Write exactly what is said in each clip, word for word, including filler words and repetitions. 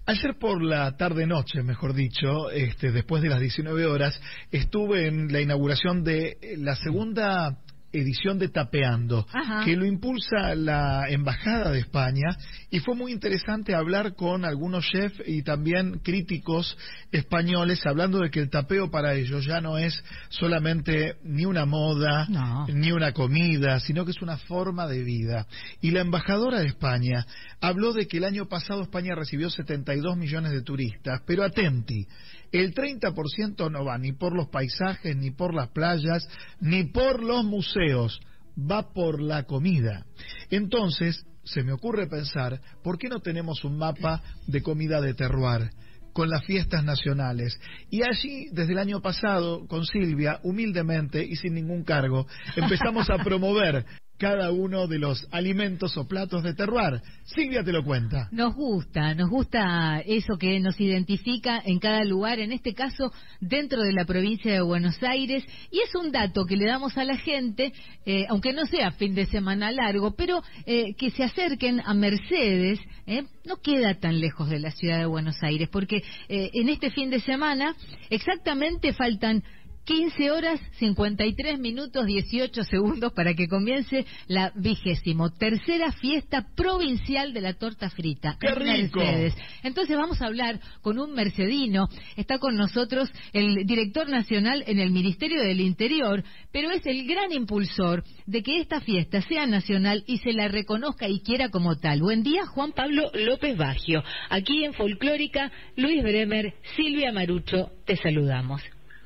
Ayer por la tarde-noche, mejor dicho, este, después de las diecinueve horas, estuve en la inauguración de la segunda edición de Tapeando, Ajá. que lo impulsa la Embajada de España, y fue muy interesante hablar con algunos chefs y también críticos españoles, hablando de que el tapeo para ellos ya no es solamente ni una moda, no. ni una comida, sino que es una forma de vida. Y la embajadora de España habló de que el año pasado España recibió setenta y dos millones de turistas, pero atenti, el treinta por ciento no va ni por los paisajes, ni por las playas, ni por los museos, va por la comida. Entonces, se me ocurre pensar, ¿por qué no tenemos un mapa de comida de terroir con las fiestas nacionales? Y allí, desde el año pasado, con Silvia, humildemente y sin ningún cargo, empezamos a promover cada uno de los alimentos o platos de terroir. Silvia te lo cuenta. Nos gusta, nos gusta eso que nos identifica en cada lugar, en este caso dentro de la provincia de Buenos Aires, y es un dato que le damos a la gente, eh, aunque no sea fin de semana largo, pero eh, que se acerquen a Mercedes, eh, no queda tan lejos de la ciudad de Buenos Aires, porque eh, en este fin de semana exactamente faltan quince horas, cincuenta y tres minutos, dieciocho segundos para que comience la vigésimo tercera fiesta provincial de la torta frita. ¡Qué rico! Mercedes. Entonces vamos a hablar con un mercedino. Está con nosotros el director nacional en el Ministerio del Interior, pero es el gran impulsor de que esta fiesta sea nacional y se la reconozca y quiera como tal. Buen día, Juan Pablo López Baggio. Aquí en Folclórica, Luis Bremer, Silvia Marucho, te saludamos.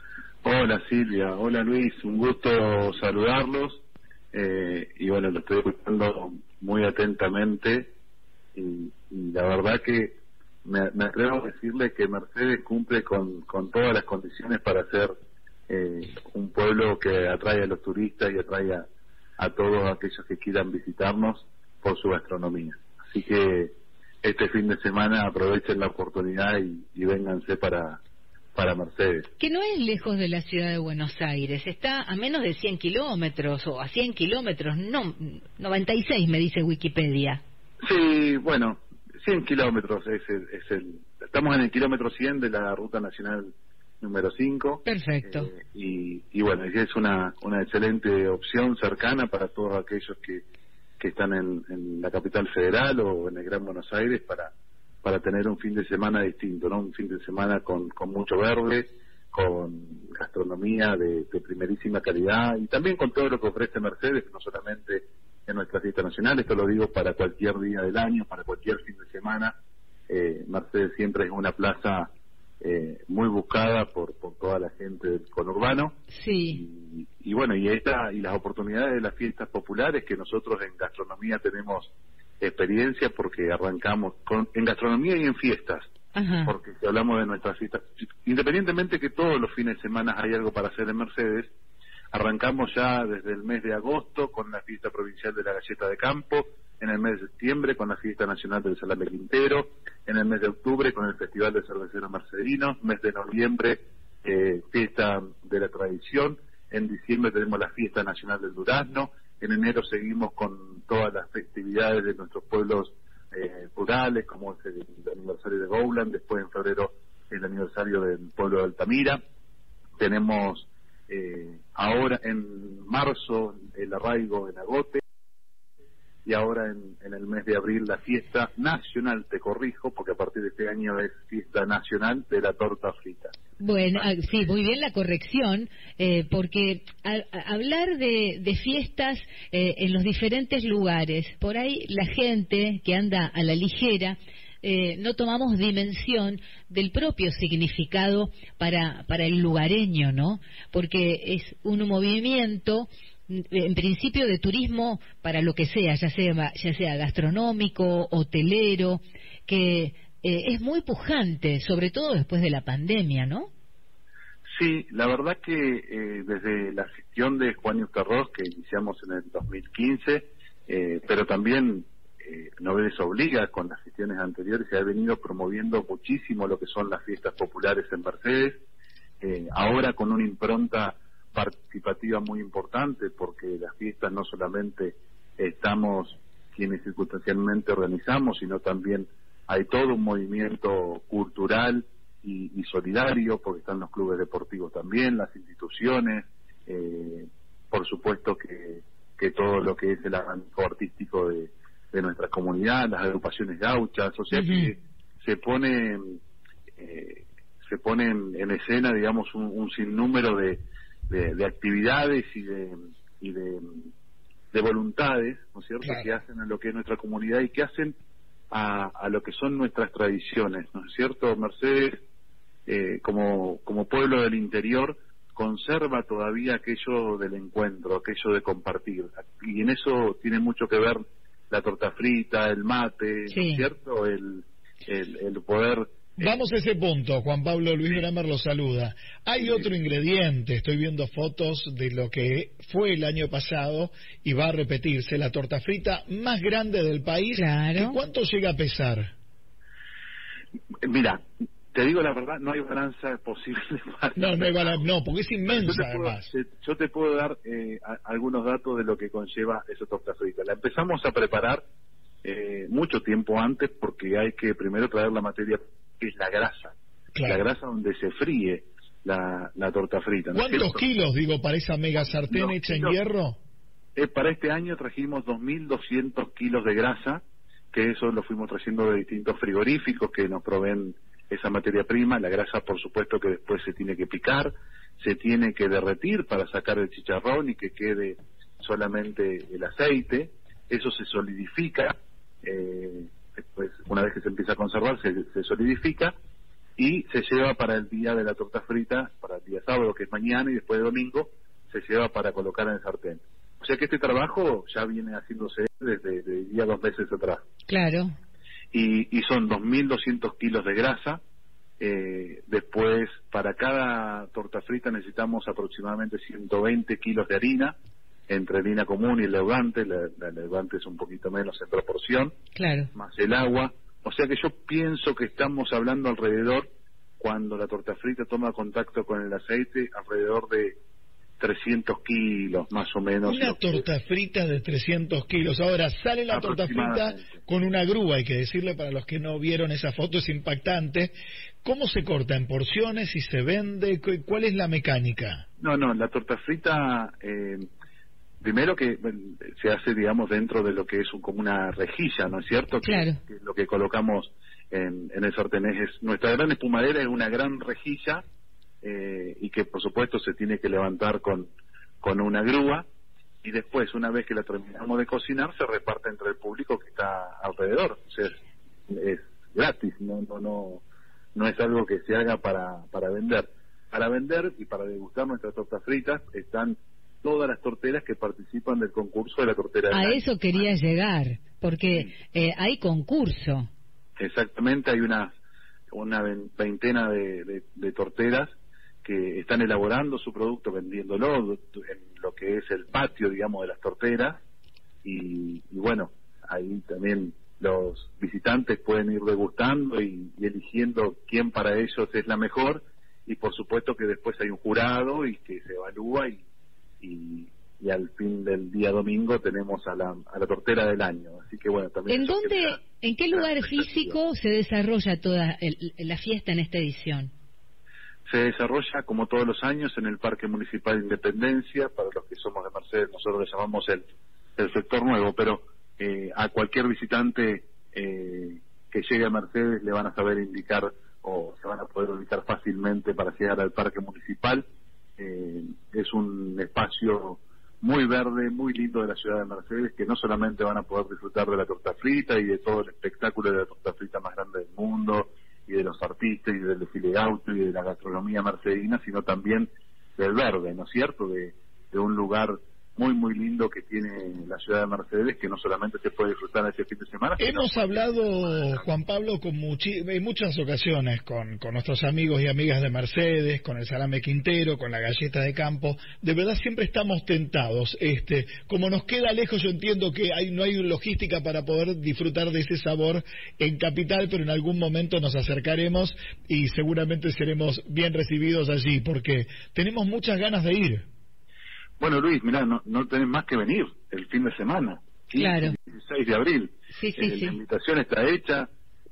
Hola Silvia, hola Luis, un gusto saludarlos, eh, y bueno, lo estoy escuchando muy atentamente, y, y la verdad que me, me atrevo a decirle que Mercedes cumple con, con todas las condiciones para ser eh, un pueblo que atrae a los turistas y atrae a, a todos aquellos que quieran visitarnos por su gastronomía. Así que este fin de semana aprovechen la oportunidad y, y vénganse para... para Mercedes. Que no es lejos de la ciudad de Buenos Aires, está a menos de cien kilómetros, o a cien kilómetros, no, noventa y seis me dice Wikipedia. Sí, bueno, cien kilómetros es el, es el... Estamos en el kilómetro cien de la Ruta Nacional número cinco. Perfecto. Eh, y, y bueno, es una, una excelente opción cercana para todos aquellos que, que están en, en la capital federal o en el Gran Buenos Aires para... para tener un fin de semana distinto, ¿no? Un fin de semana con, con mucho verde, con gastronomía de, de primerísima calidad y también con todo lo que ofrece Mercedes, no solamente en nuestra fiesta nacional, esto lo digo para cualquier día del año, para cualquier fin de semana. eh, Mercedes siempre es una plaza eh, muy buscada por, por toda la gente del conurbano. Sí. Y, y bueno, y esta y las oportunidades de las fiestas populares que nosotros en gastronomía tenemos experiencia, porque arrancamos con, en gastronomía y en fiestas. Ajá. Porque si hablamos de nuestras fiestas, independientemente que todos los fines de semana hay algo para hacer en Mercedes, arrancamos ya desde el mes de agosto con la fiesta provincial de la galleta de campo, en el mes de septiembre con la fiesta nacional del salame quintero, en el mes de octubre con el festival de cerveceros mercedinos, mes de noviembre eh, fiesta de la tradición, en diciembre tenemos la fiesta nacional del durazno, en enero seguimos con todas las festividades de nuestros pueblos eh, rurales, como es el, el aniversario de Gowland, después en febrero el aniversario del pueblo de Altamira. Tenemos eh, ahora en marzo el arraigo en Agote, y ahora en, en el mes de abril la fiesta nacional, te corrijo, porque a partir de este año es fiesta nacional de la torta frita. Bueno, sí, muy bien la corrección, eh, porque a, a hablar de, de fiestas eh, en los diferentes lugares, por ahí la gente que anda a la ligera, eh, no tomamos dimensión del propio significado para, para el lugareño, ¿no? Porque es un movimiento en principio de turismo para lo que sea, ya sea ya sea gastronómico, hotelero, que eh, es muy pujante, sobre todo después de la pandemia, ¿no? Sí, la verdad que eh, desde la gestión de Juan Eusterroz, que iniciamos en el dos mil quince, eh, pero también eh, no les obliga con las gestiones anteriores, se ha venido promoviendo muchísimo lo que son las fiestas populares en Mercedes, eh, ahora con una impronta participativa muy importante, porque las fiestas no solamente estamos quienes circunstancialmente organizamos, sino también hay todo un movimiento cultural y, y solidario, porque están los clubes deportivos también, las instituciones, eh, por supuesto que, que todo lo que es el abanico artístico de, de nuestra comunidad, las agrupaciones gauchas, o sea uh-huh. que se pone eh, se pone en, en escena, digamos, un, un sinnúmero de, de, de actividades y de y de, de voluntades, ¿no es cierto?, claro. que hacen a lo que es nuestra comunidad y que hacen a, a lo que son nuestras tradiciones, ¿no es cierto? Mercedes, eh, como, como pueblo del interior, conserva todavía aquello del encuentro, aquello de compartir, y en eso tiene mucho que ver la torta frita, el mate, sí. ¿no es cierto?, el, el, el poder... Vamos a ese punto, Juan Pablo. Luis Bramer lo saluda. Hay otro ingrediente, estoy viendo fotos de lo que fue el año pasado y va a repetirse, la torta frita más grande del país. Claro. ¿Y cuánto llega a pesar? Mira, te digo la verdad, no hay balanza posible. Para... No, no hay balanza, no, porque es inmensa yo puedo, además. Yo te puedo dar eh, a, algunos datos de lo que conlleva esa torta frita. La empezamos a preparar eh, mucho tiempo antes, porque hay que primero traer la materia, que es la grasa, claro. la grasa donde se fríe la, la torta frita. ¿No? ¿Cuántos kilos, digo, para esa mega sartén no, hecha en hierro? Eh, para este año trajimos dos mil doscientos kilos de grasa, que eso lo fuimos trayendo de distintos frigoríficos que nos proveen esa materia prima. La grasa, por supuesto, que después se tiene que picar, se tiene que derretir para sacar el chicharrón y que quede solamente el aceite. Eso se solidifica, eh, después, una vez que se empieza a conservar, se, se solidifica y se lleva para el día de la torta frita, para el día sábado, que es mañana, y después de domingo se lleva para colocar en el sartén. O sea que este trabajo ya viene haciéndose desde, desde ya dos meses atrás. Claro. Y, y son dos mil doscientos kilos de grasa. Eh, después, para cada torta frita necesitamos aproximadamente ciento veinte kilos de harina, entre harina común y el leudante. La, la leudante es un poquito menos en proporción, claro. más el agua. O sea que yo pienso que estamos hablando alrededor, cuando la torta frita toma contacto con el aceite, alrededor de trescientos kilos, más o menos. Una torta frita de trescientos kilos. Ahora, sale la torta frita con una grúa, hay que decirle para los que no vieron esa foto, es impactante. ¿Cómo se corta? ¿En porciones? ¿Y se vende? ¿Cuál es la mecánica? No, no, la torta frita, eh, primero que se hace, digamos, dentro de lo que es un, como una rejilla, ¿no es cierto? Claro. Que, que lo que colocamos en, en el sartén es, nuestra gran espumadera es una gran rejilla, Eh, y que por supuesto se tiene que levantar con, con una grúa, y después, una vez que la terminamos de cocinar, se reparte entre el público que está alrededor. O sea, es, es gratis, no, no, no, no es algo que se haga para, para vender. Para vender y para degustar nuestras tortas fritas están todas las torteras que participan del concurso de la tortera del A año. eso quería llegar, porque eh, hay concurso. Exactamente, hay una, una veintena de, de, de torteras que están elaborando su producto, vendiéndolo en lo que es el patio, digamos, de las torteras, y, y bueno, ahí también los visitantes pueden ir degustando y, y eligiendo quién para ellos es la mejor, y por supuesto que después hay un jurado y que se evalúa, y, y, y al fin del día domingo tenemos a la, a la tortera del año. Así que bueno, también... ¿En dónde, en qué lugar físico se desarrolla toda el, la fiesta en esta edición? Se desarrolla, como todos los años, en el Parque Municipal de Independencia. Para los que somos de Mercedes, nosotros le llamamos el, el sector nuevo, pero eh, a cualquier visitante eh, que llegue a Mercedes le van a saber indicar, o se van a poder ubicar fácilmente para llegar al Parque Municipal. Eh, es un espacio muy verde, muy lindo de la ciudad de Mercedes, que no solamente van a poder disfrutar de la torta frita y de todo el espectáculo de la torta frita más grande del mundo, y de los artistas, y del desfile gaucho, y de la gastronomía mercedina, sino también del verde, ¿no es cierto?, de, de un lugar muy, muy lindo que tiene la ciudad de Mercedes, que no solamente se puede disfrutar este fin de semana. Hemos sino... hablado, Juan Pablo, con muchi en muchas ocasiones con, con nuestros amigos y amigas de Mercedes, con el salame Quintero, con la galleta de campo. De verdad siempre estamos tentados. Este, como nos queda lejos, yo entiendo que hay, no hay logística para poder disfrutar de ese sabor en Capital, pero en algún momento nos acercaremos y seguramente seremos bien recibidos allí, porque tenemos muchas ganas de ir. Bueno, Luis, mirá, no, no tenés más que venir el fin de semana, claro. el dieciséis de abril. Sí, sí, eh, sí. La invitación está hecha,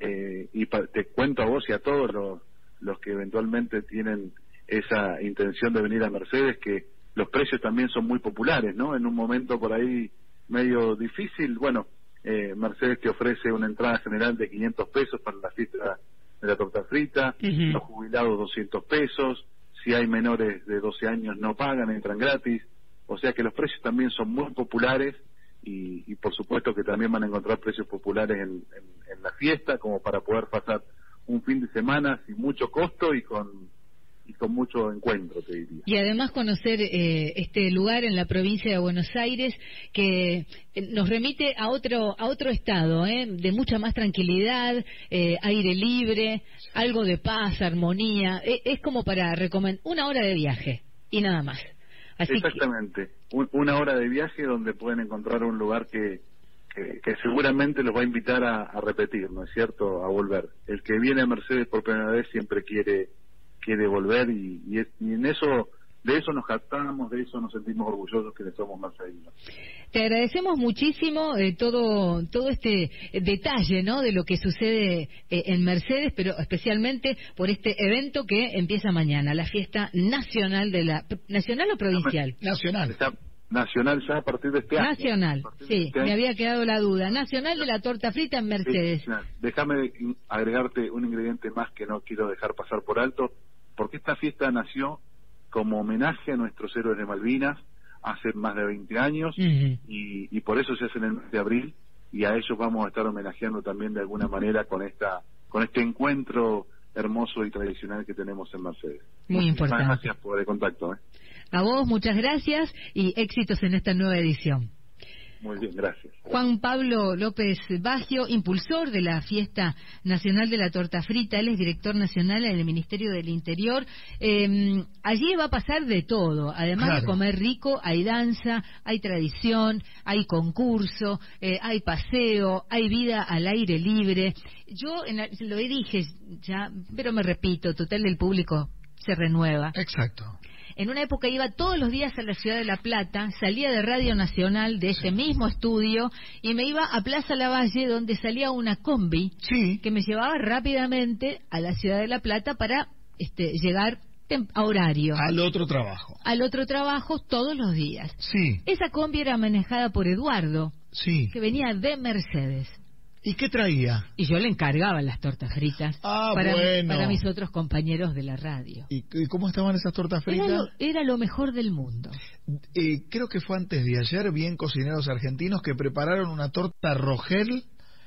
eh, y pa te cuento a vos y a todos los, los que eventualmente tienen esa intención de venir a Mercedes, que los precios también son muy populares, ¿no? En un momento por ahí medio difícil, bueno, eh, Mercedes te ofrece una entrada general de quinientos pesos para la fiesta de la torta frita, uh-huh. Los jubilados doscientos pesos, si hay menores de doce años no pagan, entran gratis, o sea que los precios también son muy populares. Y, y por supuesto que también van a encontrar precios populares en, en, en la fiesta, como para poder pasar un fin de semana sin mucho costo y con y con mucho encuentro, te diría. Y además conocer eh, este lugar en la provincia de Buenos Aires, que nos remite a otro a otro estado, ¿eh? De mucha más tranquilidad, eh, aire libre, algo de paz, armonía. Eh, es como para recomendar una hora de viaje y nada más. Así Exactamente, que... Un, una hora de viaje donde pueden encontrar un lugar que, que, que seguramente los va a invitar a, a repetir, ¿no es cierto?, a volver. El que viene a Mercedes por primera vez siempre quiere quiere volver y, y, es, y en eso, de eso nos jactamos, de eso nos sentimos orgullosos que le somos mercedinos. Te agradecemos muchísimo eh, todo todo este detalle, ¿no?, de lo que sucede eh, en Mercedes, pero especialmente por este evento que empieza mañana, la fiesta nacional de la nacional o provincial. Nacional. Está nacional ya a partir de este año. Nacional, sí, este me había quedado la duda. Nacional de la torta frita en Mercedes. Sí, déjame agregarte un ingrediente más que no quiero dejar pasar por alto, porque esta fiesta nació como homenaje a nuestros héroes de Malvinas hace más de veinte años, uh-huh. y, y por eso se hace en el mes de abril, y a ellos vamos a estar homenajeando también de alguna manera con esta con este encuentro hermoso y tradicional que tenemos en Mercedes. Muy importante. Muchas gracias por el contacto. ¿eh? A vos, muchas gracias y éxitos en esta nueva edición. Muy bien, gracias. Juan Pablo López Baggio, impulsor de la Fiesta Nacional de la Torta Frita, él es director nacional en el Ministerio del Interior. Eh, allí va a pasar de todo, además claro. de comer rico, hay danza, hay tradición, hay concurso, eh, hay paseo, hay vida al aire libre. Yo en la, lo dije ya, pero me repito, total del público se renueva. Exacto. En una época iba todos los días a la ciudad de La Plata, salía de Radio Nacional, de ese mismo estudio, y me iba a Plaza Lavalle, donde salía una combi sí. que me llevaba rápidamente a la ciudad de La Plata para este, llegar a horario. Al otro trabajo. Al otro trabajo todos los días. Sí. Esa combi era manejada por Eduardo, sí. que venía de Mercedes. ¿Y qué traía? Y yo le encargaba las tortas fritas ah, para, bueno. para mis otros compañeros de la radio. ¿Y, y cómo estaban esas tortas fritas? Era lo, era lo mejor del mundo. Eh, creo que fue antes de ayer, bien cocineros argentinos que prepararon una torta Rogel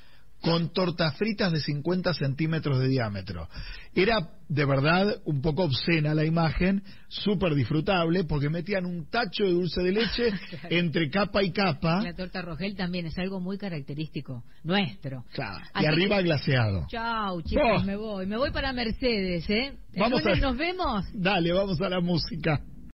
con tortas fritas de cincuenta centímetros de diámetro. Era de verdad un poco obscena la imagen, súper disfrutable, porque metían un tacho de dulce de leche claro. entre capa y capa. La torta Rogel también es algo muy característico nuestro. Claro. Así y arriba que... glaseado. Chau, chicos, oh. me voy. Me voy para Mercedes, ¿eh? Vamos ¿El lunes a... nos vemos? Dale, vamos a la música.